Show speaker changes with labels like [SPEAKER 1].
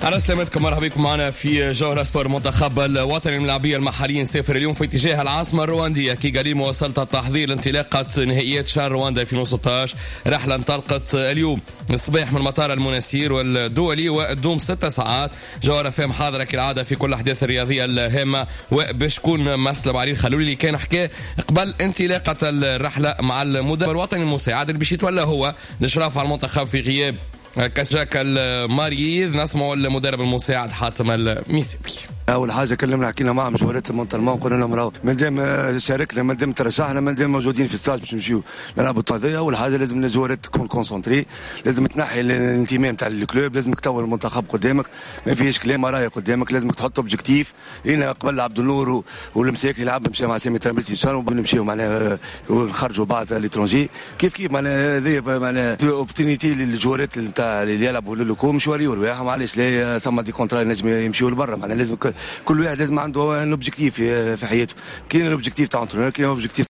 [SPEAKER 1] على سلامتكم، مرحبا بكم معنا في جوهرة سبور. منتخب الوطني الملاعبية المحليين سافر اليوم في اتجاه العاصمة الرواندية كيغالي مواصلة التحضير لانطلاقة نهائيات شهر رواندا 2016. رحلة انطلقت اليوم الصباح من مطار المناسير والدولي وتدوم 6 ساعات. جوهرة فهم حاضرة كالعادة في كل الأحداث الرياضية الهامة، وباش تكون مثل بعرير خلولي اللي كان حكى قبل انطلاقة الرحلة مع المدرب الوطني المساعد اللي باش يتولى هو الإشراف على المنتخب في غياب كاسجاك المريض. نسمعوا المدرب المساعد حاتم الميساوي.
[SPEAKER 2] اول حاجه كلمنا حكينا معهم جوهرات المونتالمون، قلنا لهم راهو مادام شاركنا مادام ترشحنا مادام موجودين في ستاج باش نمشيو نلعبوا الطرديه. اول حاجه لازم الجوهرات تكون كونسونتري، لازم تنحي الانتماء نتاع الكلوب، لازمك تطور المنتخب قدامك، ما فيش كلام راهي قدامك، لازمك تحط اوبجيكتيف. لينا قبل عبد النور والمساكن يلعب مشى مع سامي ترابلسي ان شاء الله ونمشيو معناها ونخرجوا بعض ليترونجي كيف معناها هذه معناها اوبورتينيتي للجوهرات نتاع اللي يلعبوا للكوم مش يوريوا رواحهم. علاش لا ثم دي كونترا نجم يمشيوا لبرا، معناها لازم كل واحد لازم عنده اوبجيكتيف في حياته. كاين الاوبجيكتيف تاع انترونور، كاين اوبجيكتيف